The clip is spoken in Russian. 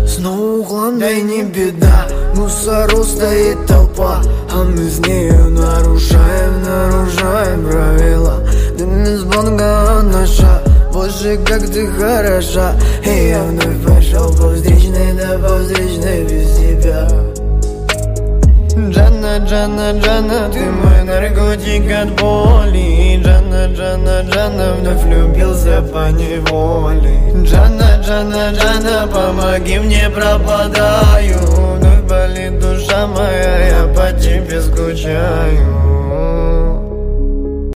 Снова углом, да и не беда. Мусору стоит толпа, а мы с нею нарушаем правила. Дым из бонга наша, боже, как ты хороша. И я вновь пошел по встречной, да по встречной без тебя. Джанна, Джанна, Джанна, ты мой наркотик от боли. Джанна, Джанна, Джанна, вновь влюбился по неволе. Джанна, Джанна, Джанна, помоги мне, пропадаю. Вновь болит душа моя, я по тебе скучаю.